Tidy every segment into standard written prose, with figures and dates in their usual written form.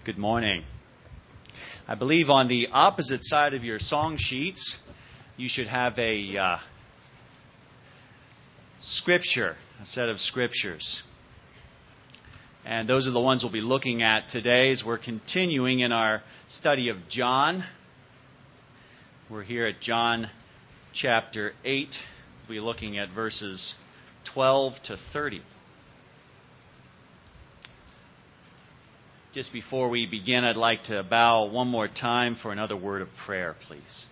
Good morning. I believe on the opposite side of your song sheets, you should have a scripture, a set of scriptures. And those are the ones we'll be looking at today as we're continuing in our study of John. We're here at John chapter 8. We'll be looking at verses 12 to 30. Just before we begin, I'd like to bow one more time for another word of prayer, please.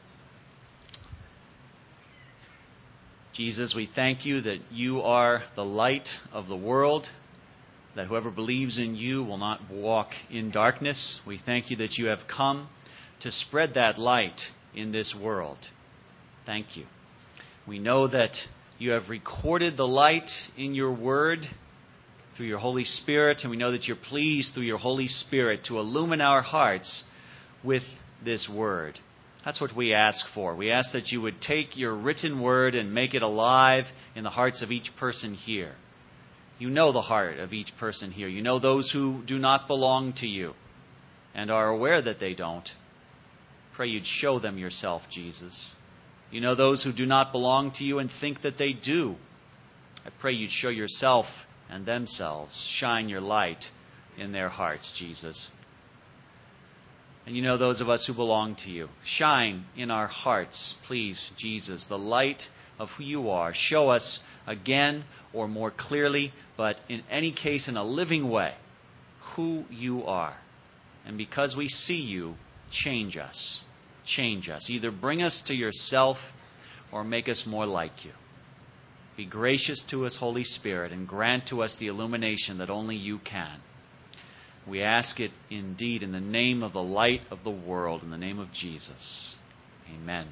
Jesus, we thank you that you are the light of the world, that whoever believes in you will not walk in darkness. We thank you that you have come to spread that light in this world. Thank you. We know that you have recorded the light in your word through your Holy Spirit, and we know that you're pleased through your Holy Spirit to illumine our hearts with this word. That's what we ask for. We ask that you would take your written word and make it alive in the hearts of each person here. You know the heart of each person here. You know those who do not belong to you and are aware that they don't. Pray you'd show them yourself, Jesus. You know those who do not belong to you and think that they do. I pray you'd show yourself and themselves. Shine your light in their hearts, Jesus. And you know those of us who belong to you. Shine in our hearts, please, Jesus, the light of who you are. Show us again or more clearly, but in any case in a living way, who you are. And because we see you, change us. Change us. Either bring us to yourself or make us more like you. Be gracious to us, Holy Spirit, and grant to us the illumination that only you can. We ask it indeed in the name of the light of the world, in the name of Jesus. Amen.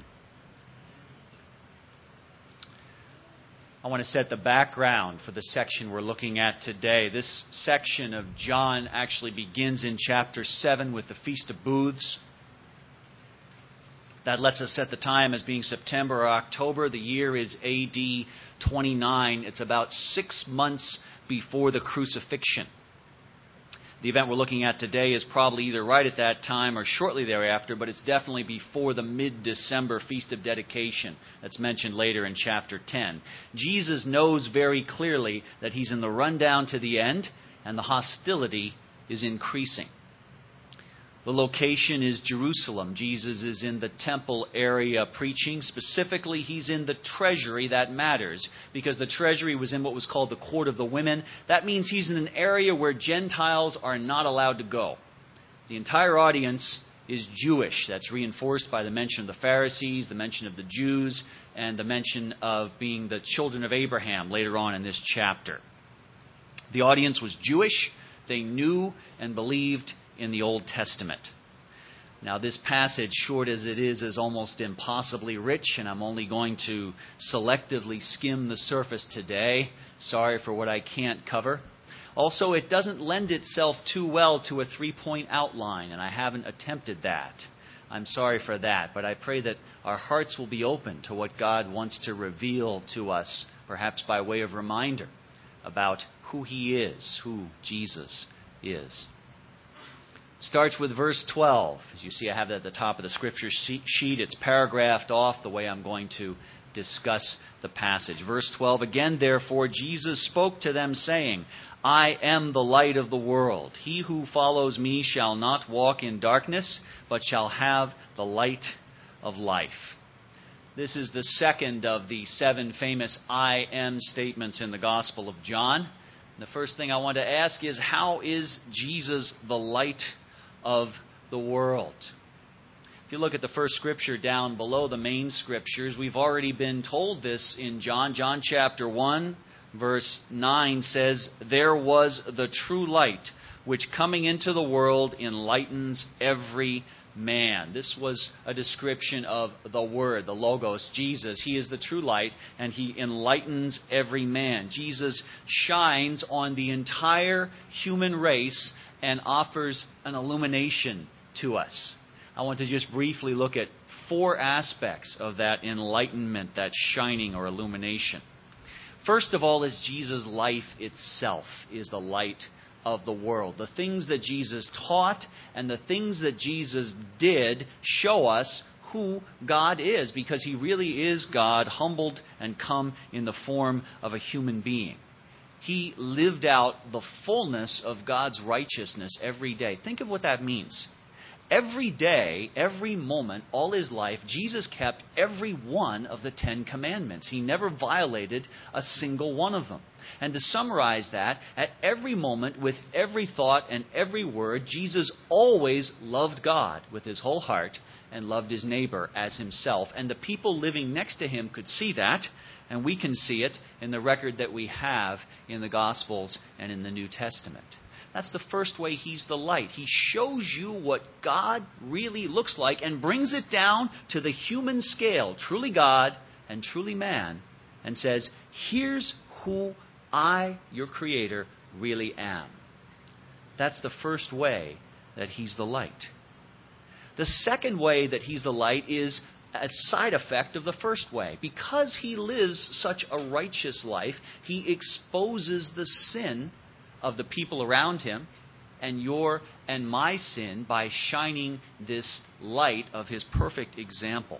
I want to set the background for the section we're looking at today. This section of John actually begins in chapter 7 with the Feast of Booths. That lets us set the time as being September or October. The year is AD 29. It's about 6 months before the crucifixion. The event we're looking at today is probably either right at that time or shortly thereafter, but it's definitely before the mid-December Feast of Dedication that's mentioned later in chapter 10. Jesus knows very clearly that he's in the rundown to the end, and the hostility is increasing. The location is Jerusalem. Jesus is in the temple area preaching. Specifically, he's in the treasury. That matters because the treasury was in what was called the court of the women. That means he's in an area where Gentiles are not allowed to go. The entire audience is Jewish. That's reinforced by the mention of the Pharisees, the mention of the Jews, and the mention of being the children of Abraham later on in this chapter. The audience was Jewish. They knew and believed in the Old Testament. Now, this passage, short as it is almost impossibly rich, and I'm only going to selectively skim the surface today. Sorry for what I can't cover. Also, it doesn't lend itself too well to a three-point outline, and I haven't attempted that. I'm sorry for that, but I pray that our hearts will be open to what God wants to reveal to us, perhaps by way of reminder about who He is, who Jesus is. Starts with verse 12. As you see, I have that at the top of the scripture sheet. It's paragraphed off the way I'm going to discuss the passage. Verse 12, again, therefore, Jesus spoke to them, saying, I am the light of the world. He who follows me shall not walk in darkness, but shall have the light of life. This is the second of the 7 famous I am statements in the Gospel of John. The first thing I want to ask is, how is Jesus the light of the world? If you look at the first scripture down below the main scriptures, we've already been told this in John. John chapter 1, verse 9 says, there was the true light, which coming into the world enlightens every man. This was a description of the Word, the Logos, Jesus. He is the true light, and He enlightens every man. Jesus shines on the entire human race and offers an illumination to us. I want to just briefly look at 4 aspects of that enlightenment, that shining or illumination. First of all is Jesus' life itself is the light of the world. The things that Jesus taught and the things that Jesus did show us who God is, because He really is God, humbled and come in the form of a human being. He lived out the fullness of God's righteousness every day. Think of what that means. Every day, every moment, all His life, Jesus kept every one of the 10 Commandments. He never violated a single one of them. And to summarize that, at every moment, with every thought and every word, Jesus always loved God with His whole heart and loved His neighbor as Himself. And the people living next to Him could see that, and we can see it in the record that we have in the Gospels and in the New Testament. That's the first way He's the light. He shows you what God really looks like and brings it down to the human scale, truly God and truly man, and says, here's who I, your Creator, really am. That's the first way that He's the light. The second way that He's the light is a side effect of the first way. Because He lives such a righteous life, He exposes the sin of the people around Him and your and my sin by shining this light of His perfect example.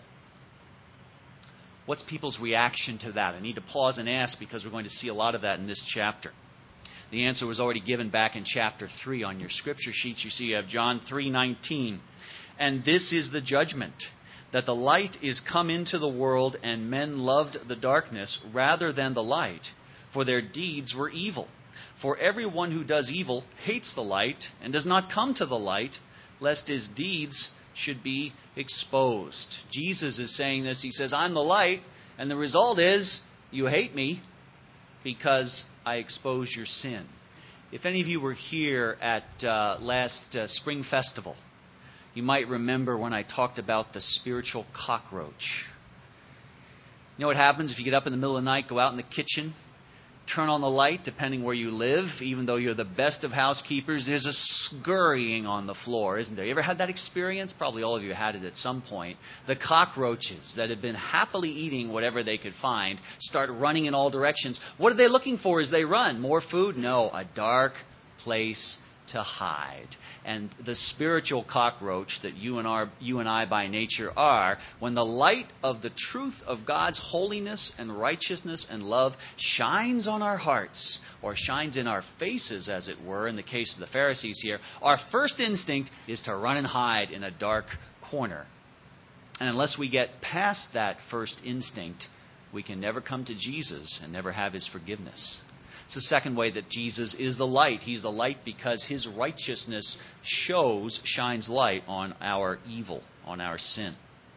What's people's reaction to that? I need to pause and ask, because we're going to see a lot of that in this chapter. The answer was already given back in chapter 3 on your scripture sheets. You see you have John 3:19. And this is the judgment, that the light is come into the world, and men loved the darkness rather than the light, for their deeds were evil. For everyone who does evil hates the light and does not come to the light, lest his deeds should be exposed. Jesus is saying this. He says, I'm the light, and the result is you hate me because I expose your sin. If any of you were here at last Spring Festival, you might remember when I talked about the spiritual cockroach. You know what happens if you get up in the middle of the night, go out in the kitchen, turn on the light, depending where you live, even though you're the best of housekeepers, there's a scurrying on the floor, isn't there? You ever had that experience? Probably all of you had it at some point. The cockroaches that had been happily eating whatever they could find start running in all directions. What are they looking for as they run? More food? No, a dark place to hide. And the spiritual cockroach that you and I by nature are, when the light of the truth of God's holiness and righteousness and love shines on our hearts, or shines in our faces, as it were, in the case of the Pharisees here, our first instinct is to run and hide in a dark corner. And unless we get past that first instinct, we can never come to Jesus and never have His forgiveness. It's the second way that Jesus is the light. He's the light because His righteousness shines light on our evil, on our sin.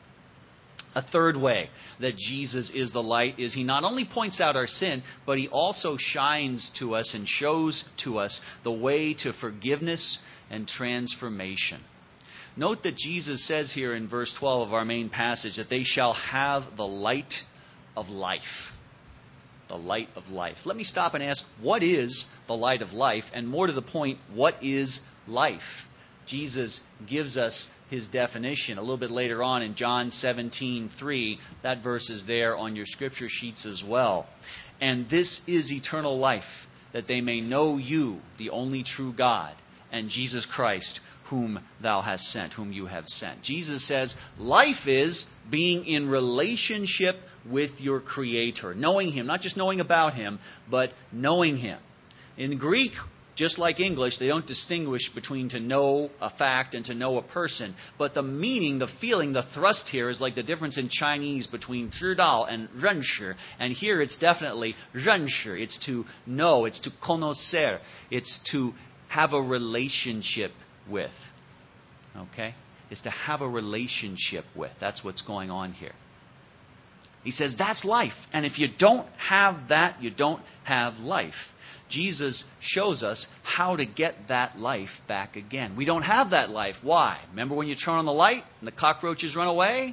A third way that Jesus is the light is He not only points out our sin, but He also shines to us and shows to us the way to forgiveness and transformation. Note that Jesus says here in verse 12 of our main passage that they shall have the light of life. The light of life. Let me stop and ask, what is the light of life? And more to the point, what is life? Jesus gives us His definition a little bit later on in John 17:3. That verse is there on your scripture sheets as well. And this is eternal life, that they may know you, the only true God, and Jesus Christ, whom thou hast sent, whom you have sent. Jesus says life is being in relationship with your Creator, knowing Him, not just knowing about Him, but knowing Him. In Greek, just like English, they don't distinguish between to know a fact and to know a person. But the meaning, the feeling, the thrust here is like the difference in Chinese between 知道 and 认识. And here it's definitely 认识. It's to know. It's to conocer. It's to have a relationship with. Okay? It's to have a relationship with. That's what's going on here. He says that's life. And if you don't have that, you don't have life. Jesus shows us how to get that life back again. We don't have that life. Why? Remember when you turn on the light and the cockroaches run away?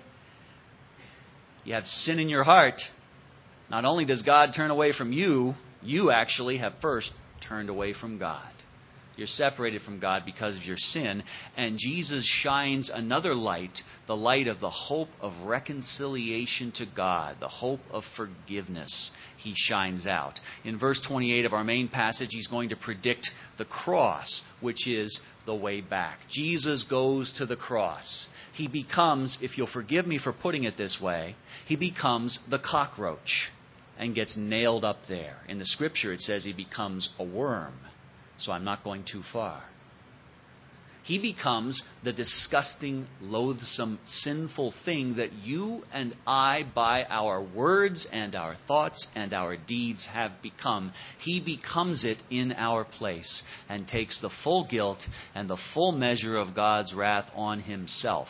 You have sin in your heart. Not only does God turn away from you, you actually have first turned away from God. You're separated from God because of your sin. And Jesus shines another light, the light of the hope of reconciliation to God, the hope of forgiveness. He shines out. In verse 28 of our main passage, he's going to predict the cross, which is the way back. Jesus goes to the cross. He becomes, if you'll forgive me for putting it this way, he becomes the cockroach and gets nailed up there. In the scripture it says he becomes a worm. So I'm not going too far. He becomes the disgusting, loathsome, sinful thing that you and I, by our words and our thoughts and our deeds, have become. He becomes it in our place and takes the full guilt and the full measure of God's wrath on himself,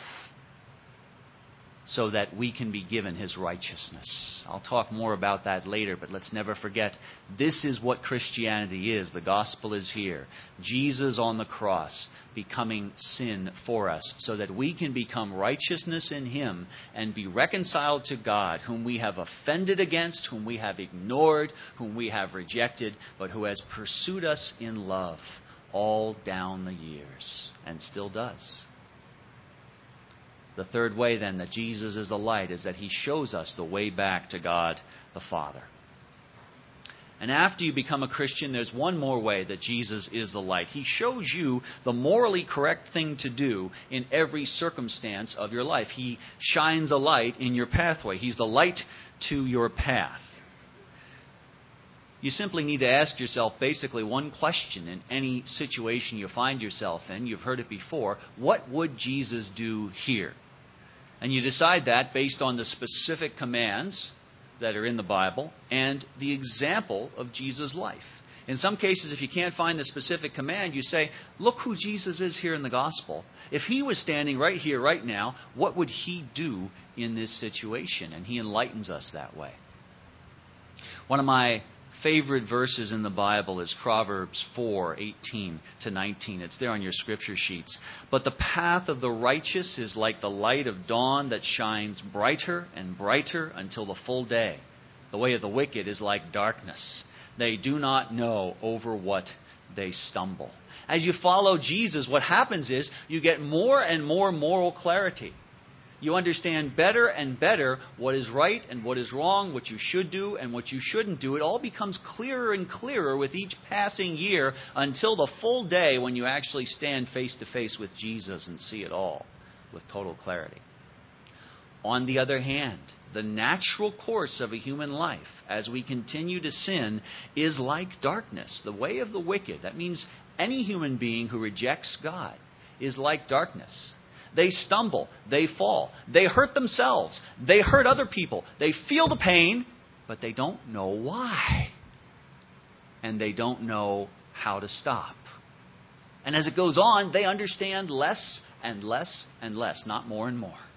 so that we can be given his righteousness. I'll talk more about that later, but let's never forget, this is what Christianity is. The gospel is here. Jesus on the cross becoming sin for us, so that we can become righteousness in him and be reconciled to God, whom we have offended against, whom we have ignored, whom we have rejected, but who has pursued us in love all down the years, and still does. The third way, then, that Jesus is the light is that he shows us the way back to God the Father. And after you become a Christian, there's one more way that Jesus is the light. He shows you the morally correct thing to do in every circumstance of your life. He shines a light in your pathway. He's the light to your path. You simply need to ask yourself basically one question in any situation you find yourself in. You've heard it before. What would Jesus do here? And you decide that based on the specific commands that are in the Bible and the example of Jesus' life. In some cases, if you can't find the specific command, you say, look who Jesus is here in the gospel. If he was standing right here, right now, what would he do in this situation? And he enlightens us that way. One of my favorite verses in the Bible is Proverbs 4:18-19. It's there on your scripture sheets. But the path of the righteous is like the light of dawn that shines brighter and brighter until the full day. The way of the wicked is like darkness. They do not know over what they stumble. As you follow Jesus, what happens is you get more and more moral clarity. You understand better and better what is right and what is wrong, what you should do and what you shouldn't do. It all becomes clearer and clearer with each passing year until the full day when you actually stand face to face with Jesus and see it all with total clarity. On the other hand, the natural course of a human life as we continue to sin is like darkness, the way of the wicked. That means any human being who rejects God is like darkness. They stumble, they fall, they hurt themselves, they hurt other people, they feel the pain, but they don't know why. And they don't know how to stop. And as it goes on, they understand less and less and less, not more and more.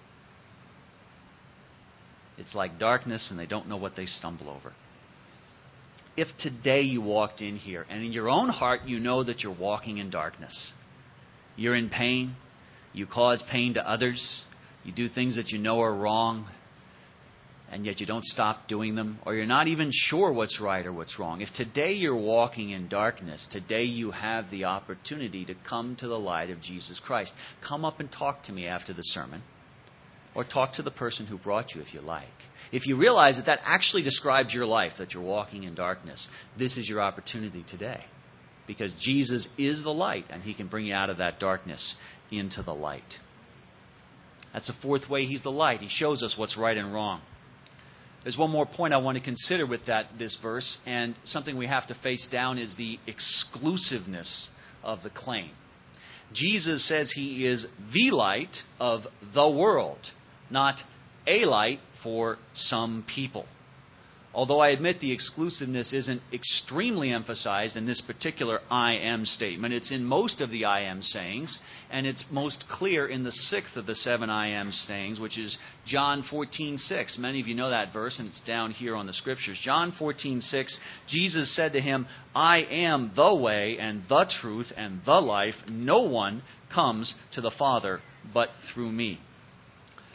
It's like darkness and they don't know what they stumble over. If today you walked in here and in your own heart you know that you're walking in darkness, you're in pain, you cause pain to others, you do things that you know are wrong, and yet you don't stop doing them, or you're not even sure what's right or what's wrong. If today you're walking in darkness, today you have the opportunity to come to the light of Jesus Christ. Come up and talk to me after the sermon, or talk to the person who brought you if you like. If you realize that that actually describes your life, that you're walking in darkness, this is your opportunity today. Because Jesus is the light, and he can bring you out of that darkness into the light. That's the fourth way he's the light. He shows us what's right and wrong. There's one more point I want to consider with this verse, and something we have to face down is the exclusiveness of the claim. Jesus says he is the light of the world, not a light for some people. Although I admit the exclusiveness isn't extremely emphasized in this particular I am statement. It's in most of the I am sayings, and it's most clear in the sixth of the 7 I am sayings, which is John 14:6. Many of you know that verse, and it's down here on the scriptures. John 14:6, Jesus said to him, I am the way and the truth and the life. No one comes to the Father but through me.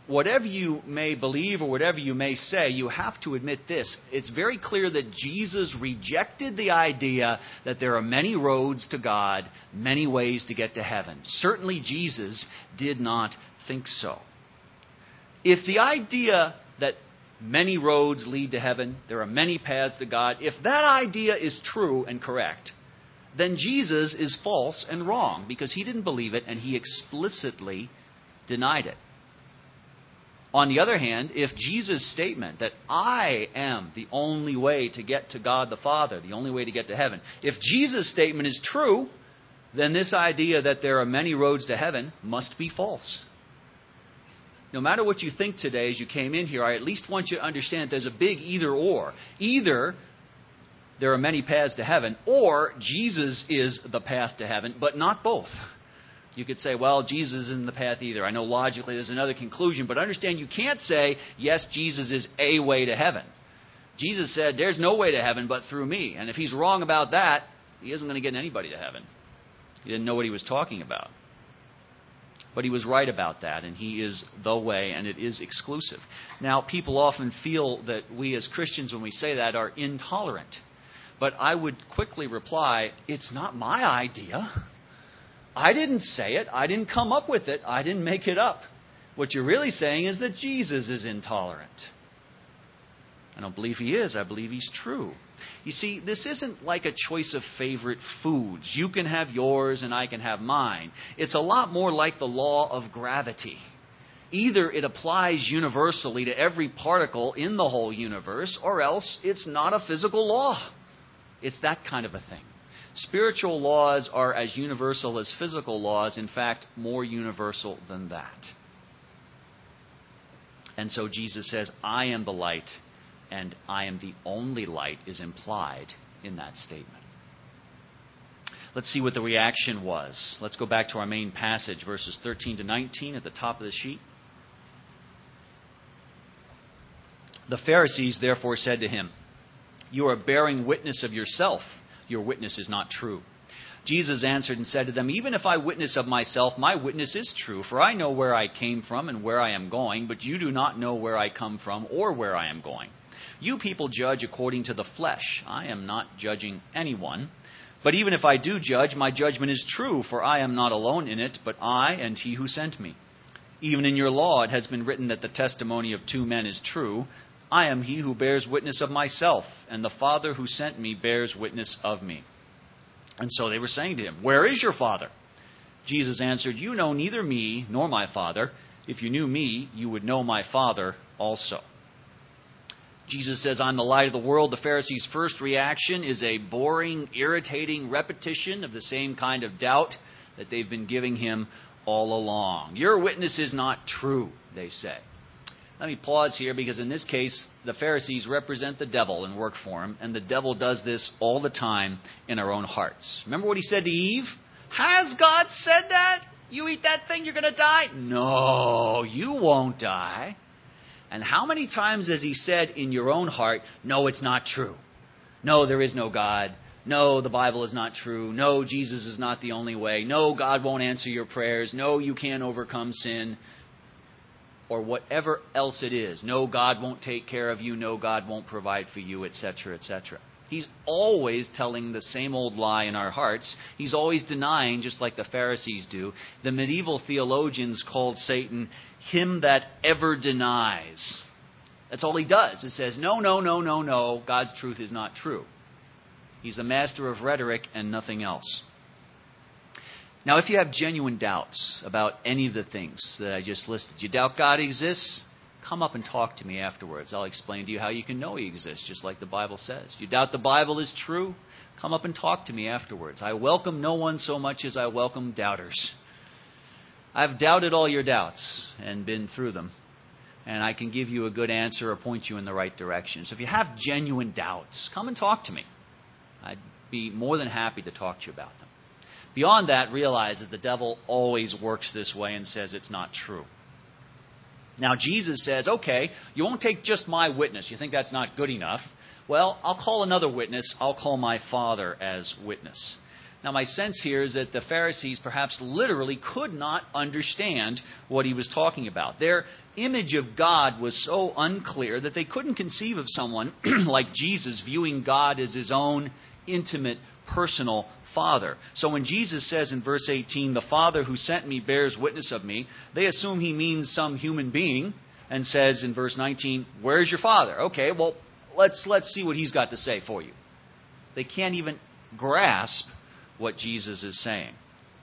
whatever you may believe or whatever you may say, you have to admit this. It's very clear that Jesus rejected the idea that there are many roads to God, many ways to get to heaven. Certainly Jesus did not think so. If the idea that many roads lead to heaven, there are many paths to God, if that idea is true and correct, then Jesus is false and wrong because he didn't believe it and he explicitly denied it. On the other hand, if Jesus' statement that I am the only way to get to God the Father, the only way to get to heaven, if Jesus' statement is true, then this idea that there are many roads to heaven must be false. No matter what you think today as you came in here, I at least want you to understand there's a big either or. Either there are many paths to heaven, or Jesus is the path to heaven, but not both. You could say, well, Jesus isn't the path either. I know logically there's another conclusion, but understand you can't say, yes, Jesus is a way to heaven. Jesus said, there's no way to heaven but through me. And if he's wrong about that, he isn't going to get anybody to heaven. He didn't know what he was talking about. But he was right about that, and he is the way, and it is exclusive. Now, people often feel that we as Christians, when we say that, are intolerant. But I would quickly reply, it's not my idea. I didn't say it. I didn't come up with it. I didn't make it up. What you're really saying is that Jesus is intolerant. I don't believe he is. I believe he's true. You see, this isn't like a choice of favorite foods. You can have yours and I can have mine. It's a lot more like the law of gravity. Either it applies universally to every particle in the whole universe, or else it's not a physical law. It's that kind of a thing. Spiritual laws are as universal as physical laws, in fact, more universal than that. And so Jesus says, I am the light, and I am the only light is implied in that statement. Let's see what the reaction was. Let's go back to our main passage, verses 13 to 19 at the top of the sheet. The Pharisees therefore said to him, you are bearing witness of yourself. Your witness is not true. Jesus answered and said to them, even if I witness of myself, my witness is true, for I know where I came from and where I am going, but you do not know where I come from or where I am going. You people judge according to the flesh. I am not judging anyone. But even if I do judge, my judgment is true, for I am not alone in it, but I and he who sent me. Even in your law it has been written that the testimony of two men is true. I am he who bears witness of myself, and the Father who sent me bears witness of me. And so they were saying to him, where is your Father? Jesus answered, you know neither me nor my Father. If you knew me, you would know my Father also. Jesus says, I'm the light of the world. The Pharisees' first reaction is a boring, irritating repetition of the same kind of doubt that they've been giving him all along. Your witness is not true, they say. Let me pause here because in this case, the Pharisees represent the devil and work for him, and the devil does this all the time in our own hearts. Remember what he said to Eve? Has God said that? You eat that thing, you're going to die? No, you won't die. And how many times has he said in your own heart, no, it's not true. No, there is no God. No, the Bible is not true. No, Jesus is not the only way. No, God won't answer your prayers. No, you can't overcome sin. Or whatever else it is. No, God won't take care of you. No, God won't provide for you, etc., etc. He's always telling the same old lie in our hearts. He's always denying, just like the Pharisees do. The medieval theologians called Satan him that ever denies. That's all he does. It says, no, no, no, no, no. God's truth is not true. He's the master of rhetoric and nothing else. Now, if you have genuine doubts about any of the things that I just listed, you doubt God exists, come up and talk to me afterwards. I'll explain to you how you can know he exists, just like the Bible says. You doubt the Bible is true, come up and talk to me afterwards. I welcome no one so much as I welcome doubters. I've doubted all your doubts and been through them, and I can give you a good answer or point you in the right direction. So if you have genuine doubts, come and talk to me. I'd be more than happy to talk to you about them. Beyond that, realize that the devil always works this way and says it's not true. Now, Jesus says, okay, you won't take just my witness. You think that's not good enough? Well, I'll call another witness. I'll call my Father as witness. Now, my sense here is that the Pharisees perhaps literally could not understand what he was talking about. Their image of God was so unclear that they couldn't conceive of someone like Jesus viewing God as his own intimate, personal Father. So when Jesus says in verse 18, "The Father who sent me bears witness of me," they assume he means some human being and says in verse 19, "Where's your Father?" Okay, well, let's see what he's got to say for you. They can't even grasp what Jesus is saying.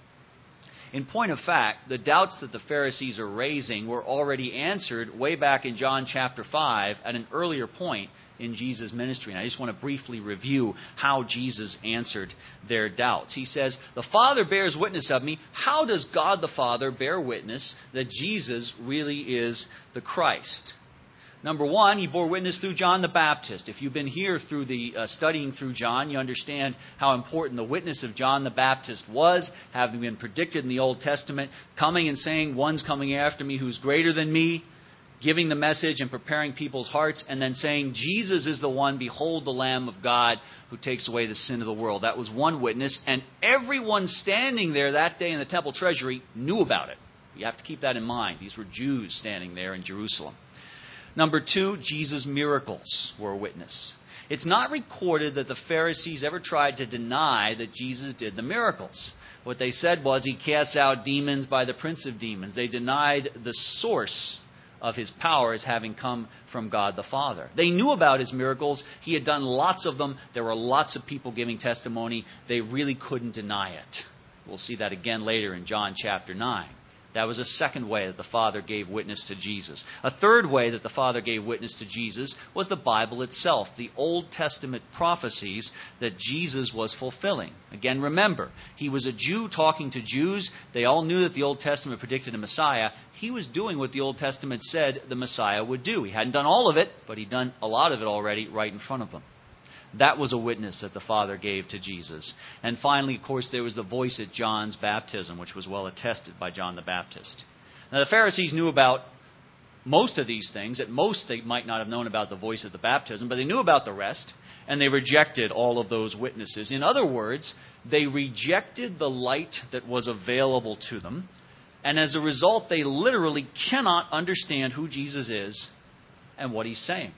In point of fact, the doubts that the Pharisees are raising were already answered way back in John chapter 5 at an earlier point in Jesus' ministry. And I just want to briefly review how Jesus answered their doubts. He says, "The Father bears witness of me." How does God the Father bear witness that Jesus really is the Christ? Number one, he bore witness through John the Baptist. If you've been here through the studying through John, you understand how important the witness of John the Baptist was, having been predicted in the Old Testament, coming and saying, "One's coming after me who's greater than me," giving the message and preparing people's hearts, and then saying, "Jesus is the one, behold the Lamb of God who takes away the sin of the world." That was one witness, and everyone standing there that day in the temple treasury knew about it. You have to keep that in mind. These were Jews standing there in Jerusalem. Number two, Jesus' miracles were a witness. It's not recorded that the Pharisees ever tried to deny that Jesus did the miracles. What they said was he casts out demons by the prince of demons. They denied the source of his power as having come from God the Father. They knew about his miracles. He had done lots of them. There were lots of people giving testimony. They really couldn't deny it. We'll see that again later in John chapter 9. That was a second way that the Father gave witness to Jesus. A third way that the Father gave witness to Jesus was the Bible itself, the Old Testament prophecies that Jesus was fulfilling. Again, remember, he was a Jew talking to Jews. They all knew that the Old Testament predicted a Messiah. He was doing what the Old Testament said the Messiah would do. He hadn't done all of it, but he'd done a lot of it already right in front of them. That was a witness that the Father gave to Jesus. And finally, of course, there was the voice at John's baptism, which was well attested by John the Baptist. Now, the Pharisees knew about most of these things. At most, they might not have known about the voice at the baptism, but they knew about the rest, and they rejected all of those witnesses. In other words, they rejected the light that was available to them, and as a result, they literally cannot understand who Jesus is and what he's saying.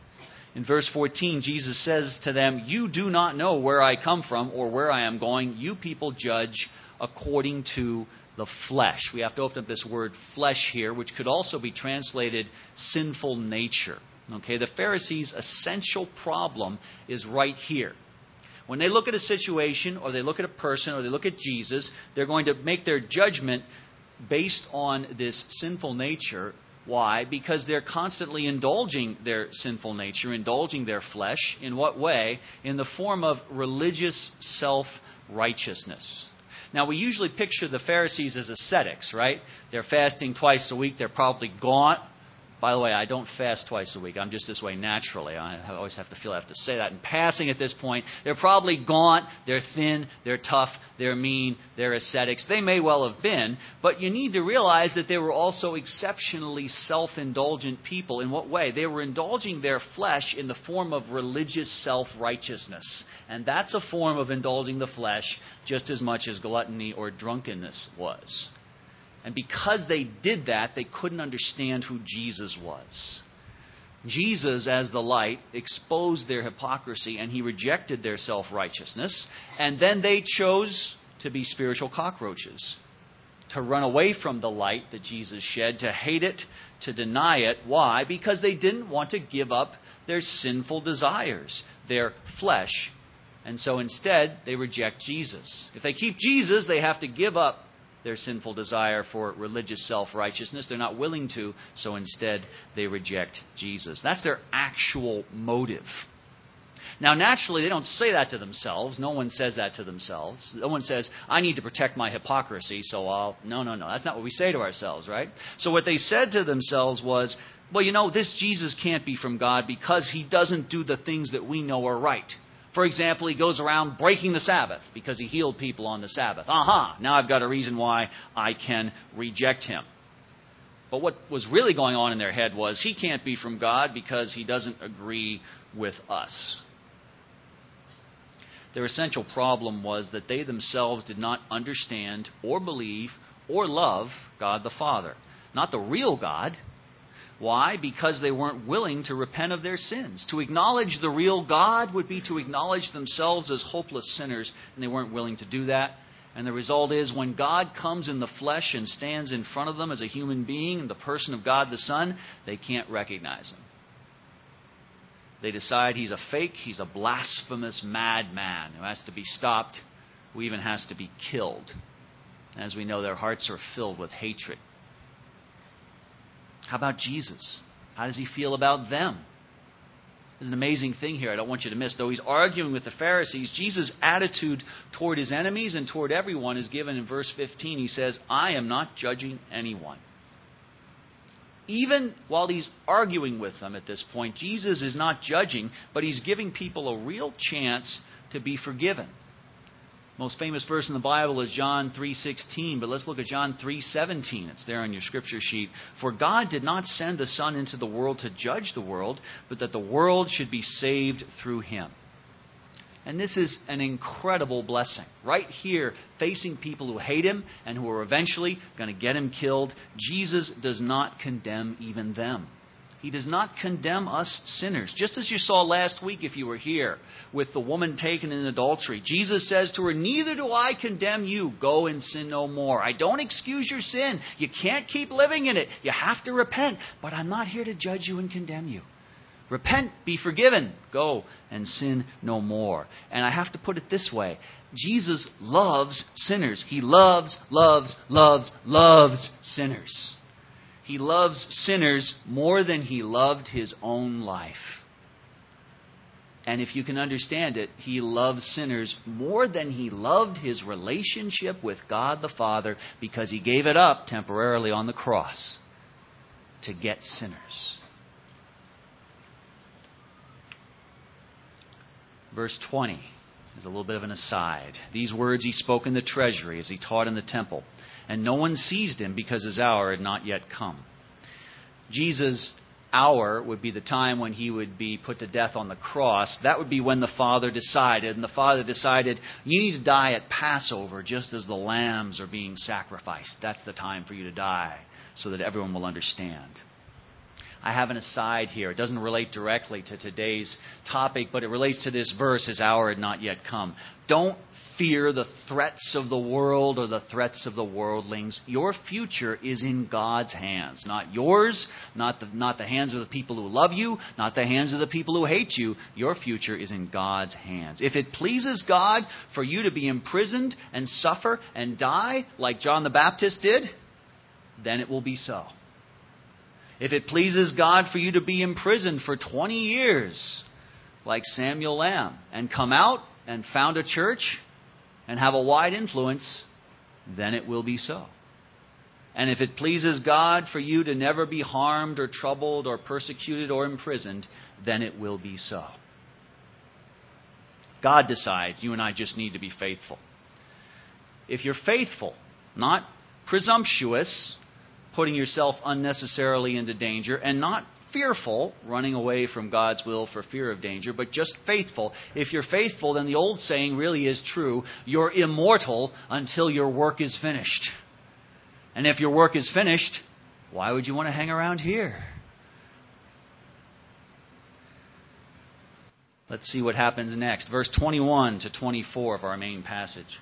In verse 14, Jesus says to them, "You do not know where I come from or where I am going. You people judge according to the flesh." We have to open up this word flesh here, which could also be translated sinful nature. Okay, the Pharisees' essential problem is right here. When they look at a situation or they look at a person or they look at Jesus, they're going to make their judgment based on this sinful nature. Why? Because they're constantly indulging their sinful nature, indulging their flesh. In what way? In the form of religious self-righteousness. Now, we usually picture the Pharisees as ascetics, right? They're fasting twice a week. They're probably gaunt. By the way, I don't fast twice a week. I'm just this way naturally. I always have to say that in passing at this point. They're probably gaunt, they're thin, they're tough, they're mean, they're ascetics. They may well have been, but you need to realize that they were also exceptionally self-indulgent people. In what way? They were indulging their flesh in the form of religious self-righteousness. And that's a form of indulging the flesh just as much as gluttony or drunkenness was. And because they did that, they couldn't understand who Jesus was. Jesus, as the light, exposed their hypocrisy, and he rejected their self-righteousness. And then they chose to be spiritual cockroaches, to run away from the light that Jesus shed, to hate it, to deny it. Why? Because they didn't want to give up their sinful desires, their flesh. And so instead, they reject Jesus. If they keep Jesus, they have to give up their sinful desire for religious self-righteousness. They're not willing to, so instead they reject Jesus. That's their actual motive. Now, naturally, they don't say that to themselves. No one says that to themselves. No one says, "I need to protect my hypocrisy, so I'll..." No. That's not what we say to ourselves, right? So what they said to themselves was, "Well, you know, this Jesus can't be from God because he doesn't do the things that we know are right. For example, he goes around breaking the Sabbath because he healed people on the Sabbath. Aha, now I've got a reason why I can reject him." But what was really going on in their head was, he can't be from God because he doesn't agree with us. Their essential problem was that they themselves did not understand or believe or love God the Father. Not the real God. Why? Because they weren't willing to repent of their sins. To acknowledge the real God would be to acknowledge themselves as hopeless sinners, and they weren't willing to do that. And the result is when God comes in the flesh and stands in front of them as a human being, in the person of God the Son, they can't recognize Him. They decide He's a fake, He's a blasphemous madman who has to be stopped, who even has to be killed. As we know, their hearts are filled with hatred. How about Jesus? How does He feel about them? There's an amazing thing here I don't want you to miss. Though He's arguing with the Pharisees, Jesus' attitude toward His enemies and toward everyone is given in verse 15. He says, I am not judging anyone. Even while He's arguing with them at this point, Jesus is not judging, but He's giving people a real chance to be forgiven. Most famous verse in the Bible is John 3:16, but let's look at John 3:17. It's there on your scripture sheet. For God did not send the Son into the world to judge the world, but that the world should be saved through Him. And this is an incredible blessing. Right here, facing people who hate Him and who are eventually going to get Him killed, Jesus does not condemn even them. He does not condemn us sinners. Just as you saw last week if you were here with the woman taken in adultery. Jesus says to her, neither do I condemn you. Go and sin no more. I don't excuse your sin. You can't keep living in it. You have to repent. But I'm not here to judge you and condemn you. Repent, be forgiven. Go and sin no more. And I have to put it this way. Jesus loves sinners. He loves sinners. He loves sinners more than He loved His own life. And if you can understand it, He loves sinners more than He loved His relationship with God the Father, because He gave it up temporarily on the cross to get sinners. Verse 20 is a little bit of an aside. These words He spoke in the treasury as He taught in the temple. And no one seized Him because His hour had not yet come. Jesus' hour would be the time when He would be put to death on the cross. That would be when the Father decided. And the Father decided, you need to die at Passover just as the lambs are being sacrificed. That's the time for you to die so that everyone will understand. I have an aside here. It doesn't relate directly to today's topic, but it relates to this verse, His hour had not yet come. Don't fear the threats of the world or the threats of the worldlings. Your future is in God's hands. Not yours, not the hands of the people who love you, not the hands of the people who hate you. Your future is in God's hands. If it pleases God for you to be imprisoned and suffer and die like John the Baptist did, then it will be so. If it pleases God for you to be imprisoned for 20 years like Samuel Lamb and come out and found a church and have a wide influence, then it will be so. And if it pleases God for you to never be harmed or troubled or persecuted or imprisoned, then it will be so. God decides. You and I just need to be faithful. If you're faithful, not presumptuous, putting yourself unnecessarily into danger, and not fearful, running away from God's will for fear of danger, but just faithful. If you're faithful, then the old saying really is true. You're immortal until your work is finished. And if your work is finished, why would you want to hang around here? Let's see what happens next. Verse 21 to 24 of our main passage.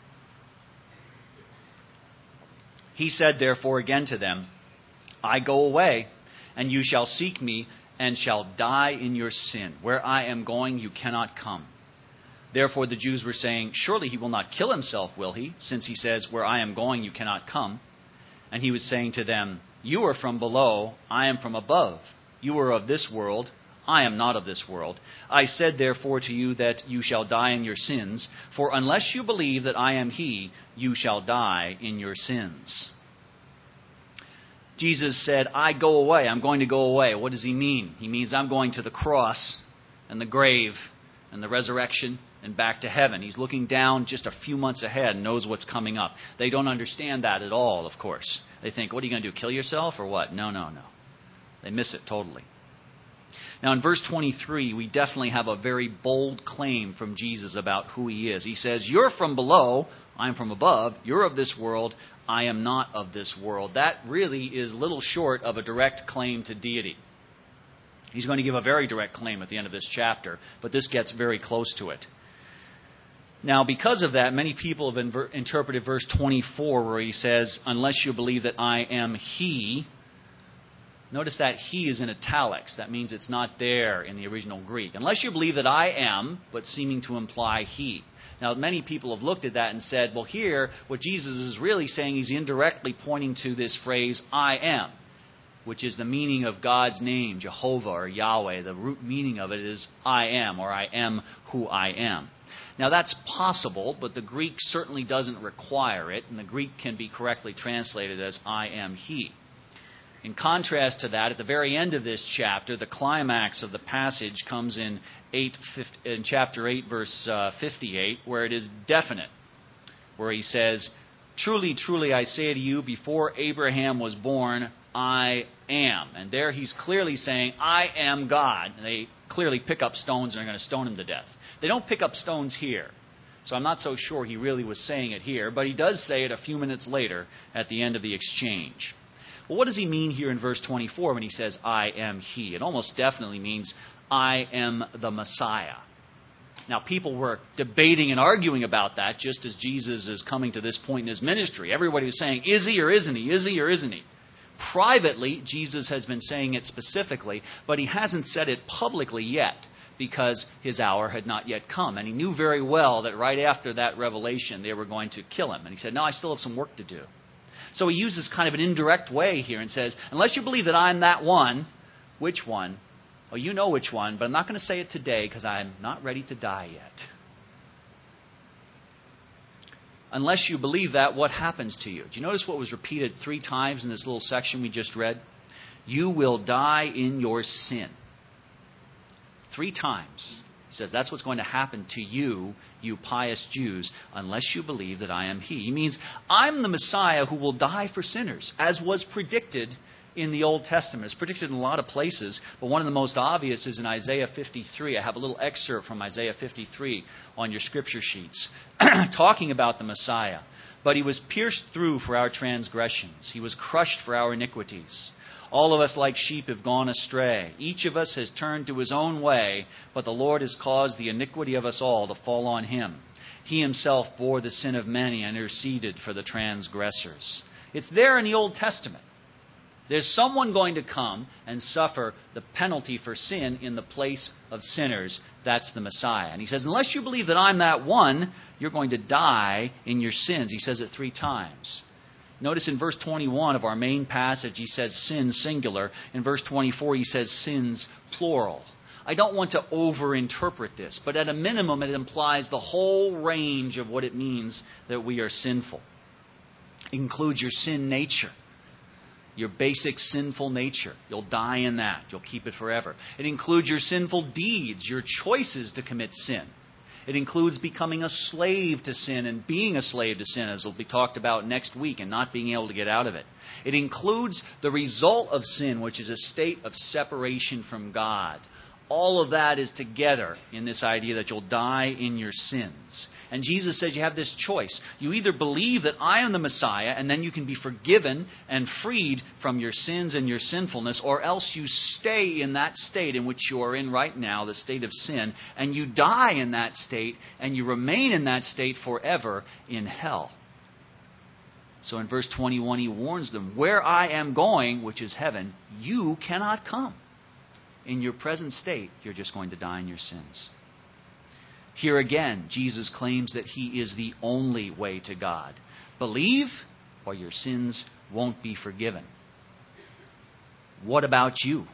He said, therefore, again to them, I go away, and you shall seek me, and shall die in your sin. Where I am going, you cannot come. Therefore the Jews were saying, surely He will not kill Himself, will He? Since He says, where I am going, you cannot come. And He was saying to them, you are from below, I am from above. You are of this world, I am not of this world. I said therefore to you that you shall die in your sins, for unless you believe that I am He, you shall die in your sins. Jesus said, I go away. I'm going to go away. What does He mean? He means I'm going to the cross and the grave and the resurrection and back to heaven. He's looking down just a few months ahead and knows what's coming up. They don't understand that at all, of course. They think, what are you going to do, kill yourself or what? No. They miss it totally. Now in verse 23, we definitely have a very bold claim from Jesus about who he is. He says, "You're from below, I'm from above. You're of this world, I am not of this world." That really is little short of a direct claim to deity. He's going to give a very direct claim at the end of this chapter, but this gets very close to it. Now, because of that, many people have interpreted verse 24 where he says, "Unless you believe that I am he." Notice that he is in italics. That means it's not there in the original Greek. "Unless you believe that I am," but seeming to imply he. Now, many people have looked at that and said, well, here, what Jesus is really saying, he's indirectly pointing to this phrase, "I am," which is the meaning of God's name, Jehovah or Yahweh. The root meaning of it is "I am," or "I am who I am." Now, that's possible, but the Greek certainly doesn't require it, and the Greek can be correctly translated as "I am he." In contrast to that, at the very end of this chapter, the climax of the passage comes in chapter 8, verse 58, where it is definite, where he says, "Truly, truly, I say to you, before Abraham was born, I am." And there he's clearly saying, "I am God." And they clearly pick up stones and are going to stone him to death. They don't pick up stones here. So I'm not so sure he really was saying it here, but he does say it a few minutes later at the end of the exchange. Well, what does he mean here in verse 24 when he says, "I am he"? It almost definitely means, "I am the Messiah." Now, people were debating and arguing about that just as Jesus is coming to this point in his ministry. Everybody was saying, is he or isn't he? Is he or isn't he? Privately, Jesus has been saying it specifically, but he hasn't said it publicly yet because his hour had not yet come. And he knew very well that right after that revelation, they were going to kill him. And he said, "No, I still have some work to do." So he uses kind of an indirect way here and says, "Unless you believe that I'm that one," which one? Well, you know which one, but I'm not going to say it today because I'm not ready to die yet. Unless you believe that, what happens to you? Do you notice what was repeated 3 times in this little section we just read? You will die in your sin. 3 times. He says that's what's going to happen to you, you pious Jews, unless you believe that I am he. He means I'm the Messiah who will die for sinners, as was predicted in the Old Testament. It's predicted in a lot of places, but one of the most obvious is in Isaiah 53. I have a little excerpt from Isaiah 53 on your scripture sheets, talking about the Messiah. "But he was pierced through for our transgressions. He was crushed for our iniquities. All of us like sheep have gone astray. Each of us has turned to his own way, but the Lord has caused the iniquity of us all to fall on him. He himself bore the sin of many and interceded for the transgressors." It's there in the Old Testament. There's someone going to come and suffer the penalty for sin in the place of sinners. That's the Messiah. And he says, unless you believe that I'm that one, you're going to die in your sins. He says it 3 times. Notice in verse 21 of our main passage, he says sin singular. In verse 24, he says sins plural. I don't want to overinterpret this, but at a minimum, it implies the whole range of what it means that we are sinful. It includes your sin nature. Your basic sinful nature. You'll die in that. You'll keep it forever. It includes your sinful deeds, your choices to commit sin. It includes becoming a slave to sin and being a slave to sin, as will be talked about next week, and not being able to get out of it. It includes the result of sin, which is a state of separation from God. All of that is together in this idea that you'll die in your sins. And Jesus says you have this choice. You either believe that I am the Messiah, and then you can be forgiven and freed from your sins and your sinfulness, or else you stay in that state in which you are in right now, the state of sin, and you die in that state, and you remain in that state forever in hell. So in verse 21, he warns them, where I am going, which is heaven, you cannot come. In your present state, you're just going to die in your sins. Here again, Jesus claims that he is the only way to God. Believe, or your sins won't be forgiven. What about you?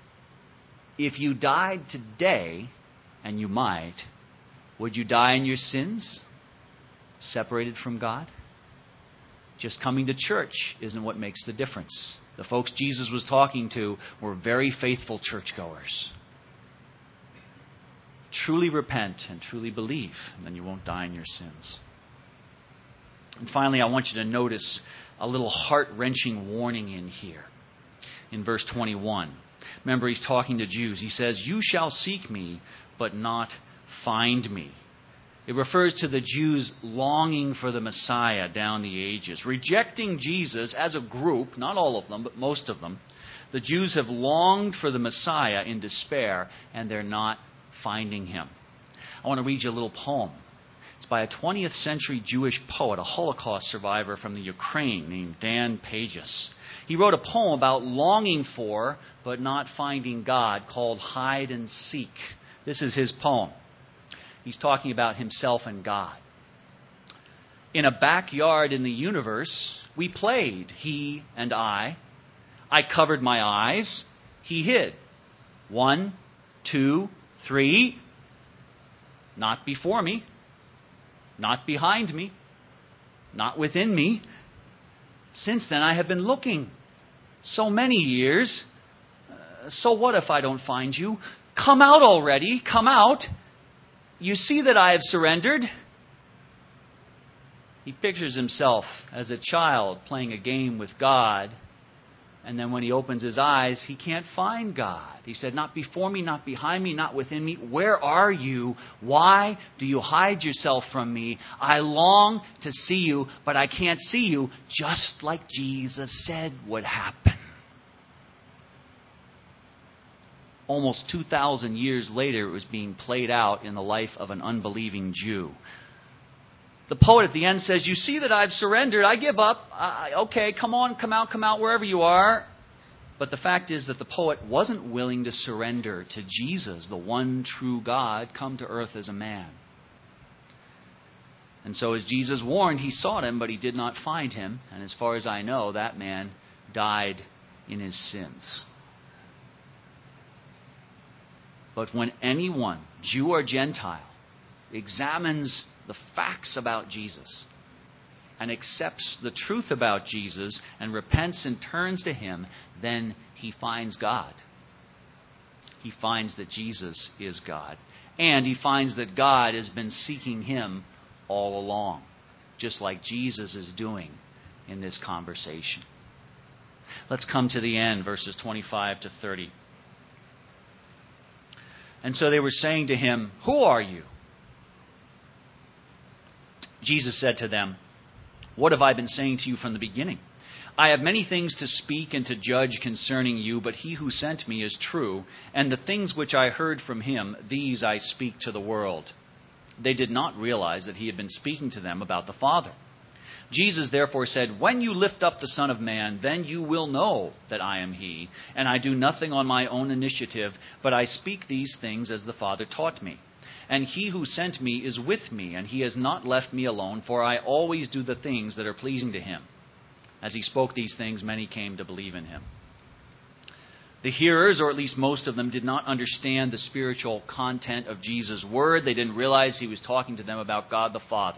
If you died today, and you might, would you die in your sins? Separated from God? Just coming to church isn't what makes the difference. The folks Jesus was talking to were very faithful churchgoers. Truly repent and truly believe, and then you won't die in your sins. And finally, I want you to notice a little heart-wrenching warning in here. In verse 21, Remember, he's talking to Jews. He says, "You shall seek me, but not find me." It refers to the Jews longing for the Messiah down the ages, rejecting Jesus as a group, not all of them, but most of them. The Jews have longed for the Messiah in despair, and they're not finding him. I want to read you a little poem. It's by a 20th century Jewish poet, a Holocaust survivor from the Ukraine named Dan Pages. He wrote a poem about longing for but not finding God called Hide and Seek. This is his poem. He's talking about himself and God. In a backyard in the universe, we played, he and I. I covered my eyes. He hid. 1, 2, 3. Not before me. Not behind me. Not within me. Since then, I have been looking. So many years. So what if I don't find you? Come out already. Come out. You see that I have surrendered. He pictures himself as a child playing a game with God. And then when he opens his eyes, he can't find God. He said, "Not before me, not behind me, not within me. Where are you? Why do you hide yourself from me? I long to see you, but I can't see you," just like Jesus said would happen. Almost 2,000 years later, it was being played out in the life of an unbelieving Jew. The poet at the end says, "You see that I've surrendered. I give up. Okay, come on, come out, wherever you are." But the fact is that the poet wasn't willing to surrender to Jesus, the one true God, come to earth as a man. And so as Jesus warned, he sought him, but he did not find him. And as far as I know, that man died in his sins. But when anyone, Jew or Gentile, examines the facts about Jesus and accepts the truth about Jesus and repents and turns to him, then he finds God. He finds that Jesus is God. And he finds that God has been seeking him all along, just like Jesus is doing in this conversation. Let's come to the end, verses 25 to 30. And so they were saying to him, "Who are you?" Jesus said to them, "What have I been saying to you from the beginning? I have many things to speak and to judge concerning you, but he who sent me is true, and the things which I heard from him, these I speak to the world." They did not realize that he had been speaking to them about the Father. Jesus therefore said, "When you lift up the Son of Man, then you will know that I am he, and I do nothing on my own initiative, but I speak these things as the Father taught me. And he who sent me is with me, and he has not left me alone, for I always do the things that are pleasing to him." As he spoke these things, many came to believe in him. The hearers, or at least most of them, did not understand the spiritual content of Jesus' word. They didn't realize he was talking to them about God the Father.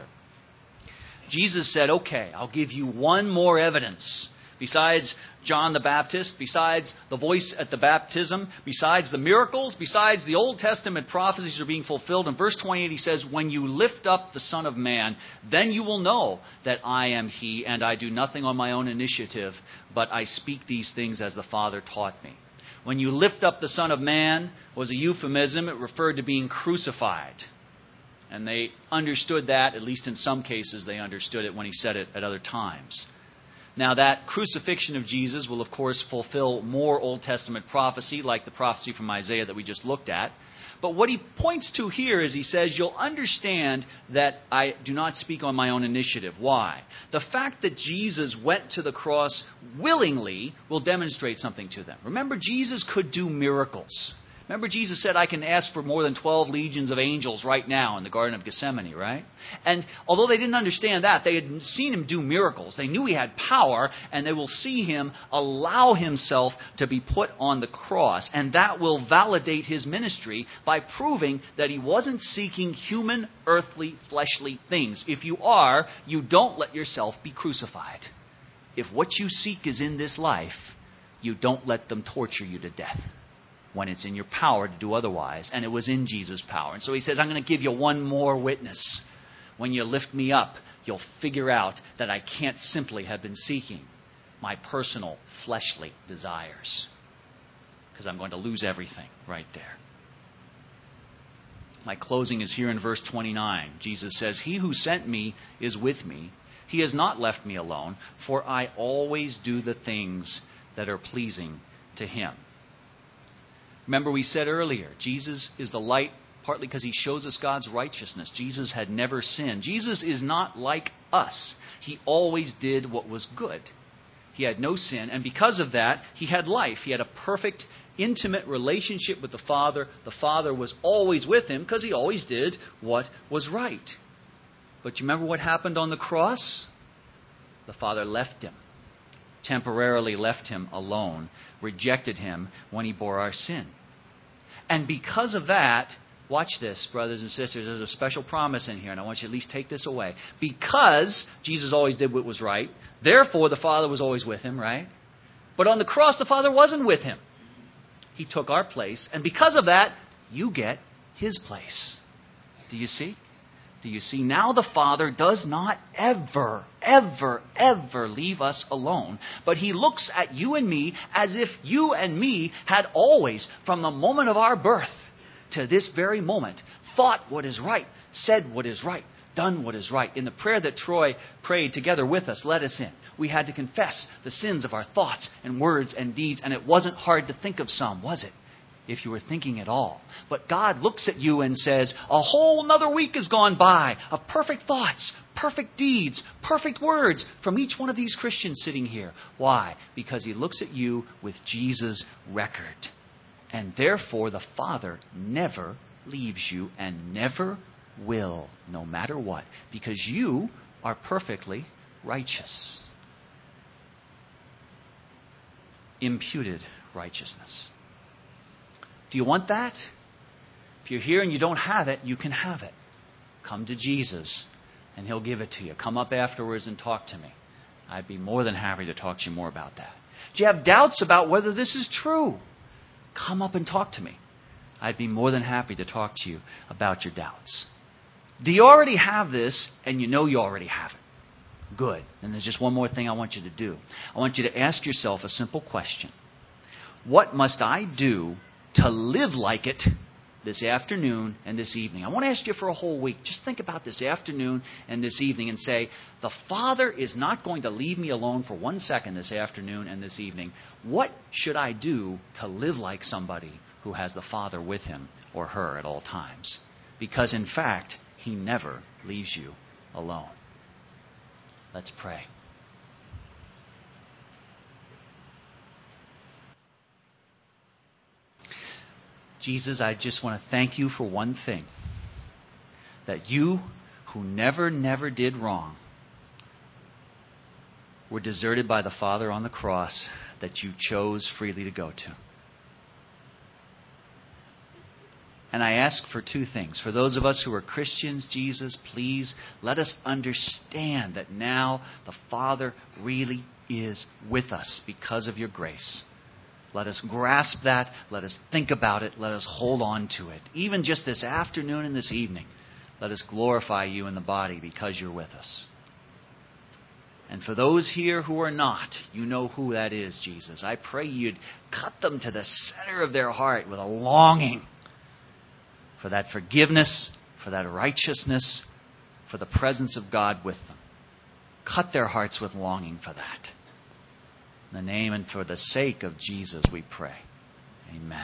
Jesus said, "Okay, I'll give you one more evidence. Besides John the Baptist, besides the voice at the baptism, besides the miracles, besides the Old Testament prophecies are being fulfilled." In verse 28 he says, "When you lift up the Son of Man, then you will know that I am he, and I do nothing on my own initiative, but I speak these things as the Father taught me." When you lift up the Son of Man was a euphemism. It referred to being crucified. And they understood that, at least in some cases they understood it when he said it at other times. Now that crucifixion of Jesus will of course fulfill more Old Testament prophecy, like the prophecy from Isaiah that we just looked at. But what he points to here is he says, you'll understand that I do not speak on my own initiative. Why? The fact that Jesus went to the cross willingly will demonstrate something to them. Remember, Jesus could do miracles. Remember, Jesus said, "I can ask for more than 12 legions of angels right now," in the Garden of Gethsemane, right? And although they didn't understand that, they had seen him do miracles. They knew he had power, and they will see him allow himself to be put on the cross. And that will validate his ministry by proving that he wasn't seeking human, earthly, fleshly things. If you are, you don't let yourself be crucified. If what you seek is in this life, you don't let them torture you to death when it's in your power to do otherwise. And it was in Jesus' power. And so he says, I'm going to give you one more witness. When you lift me up, you'll figure out that I can't simply have been seeking my personal fleshly desires. because I'm going to lose everything right there. My closing is here in verse 29. Jesus says, "He who sent me is with me. He has not left me alone, for I always do the things that are pleasing to Him." Remember, we said earlier, Jesus is the light partly because He shows us God's righteousness. Jesus had never sinned. Jesus is not like us. He always did what was good. He had no sin, and because of that, He had life. He had a perfect, intimate relationship with the Father. The Father was always with Him because He always did what was right. But you remember what happened on the cross? The Father left Him, temporarily left Him alone, rejected Him when He bore our sin. And because of that, watch this, brothers and sisters, there's a special promise in here, and I want you to at least take this away. Because Jesus always did what was right, therefore the Father was always with Him, right? But on the cross, the Father wasn't with Him. He took our place, and because of that, you get His place. Do you see? Do you see? Now the Father does not ever, ever, ever leave us alone. But He looks at you and me as if you and me had always, from the moment of our birth to this very moment, thought what is right, said what is right, done what is right. In the prayer that Troy prayed together with us, led us in, we had to confess the sins of our thoughts and words and deeds. And it wasn't hard to think of some, was it? If you were thinking at all. But God looks at you and says, a whole another week has gone by of perfect thoughts, perfect deeds, perfect words from each one of these Christians sitting here. Why? Because He looks at you with Jesus' record. And therefore the Father never leaves you and never will, no matter what. Because you are perfectly righteous. Imputed righteousness. Do you want that? If you're here and you don't have it, you can have it. Come to Jesus and He'll give it to you. Come up afterwards and talk to me. I'd be more than happy to talk to you more about that. Do you have doubts about whether this is true? Come up and talk to me. I'd be more than happy to talk to you about your doubts. Do you already have this and you know you already have it? Good. And there's just one more thing I want you to do. I want you to ask yourself a simple question. What must I do to live like it this afternoon and this evening? I want to ask you for a whole week. Just think about this afternoon and this evening and say, the Father is not going to leave me alone for 1 second this afternoon and this evening. What should I do to live like somebody who has the Father with him or her at all times? Because in fact, He never leaves you alone. Let's pray. Jesus, I just want to thank You for one thing. That You, who never did wrong, were deserted by the Father on the cross that You chose freely to go to. And I ask for two things. For those of us who are Christians, Jesus, please let us understand that now the Father really is with us because of Your grace. Let us grasp that. Let us think about it. Let us hold on to it. Even just this afternoon and this evening, let us glorify You in the body because You're with us. And for those here who are not, You know who that is, Jesus. I pray You'd cut them to the center of their heart with a longing for that forgiveness, for that righteousness, for the presence of God with them. Cut their hearts with longing for that. In the name and for the sake of Jesus, we pray. Amen.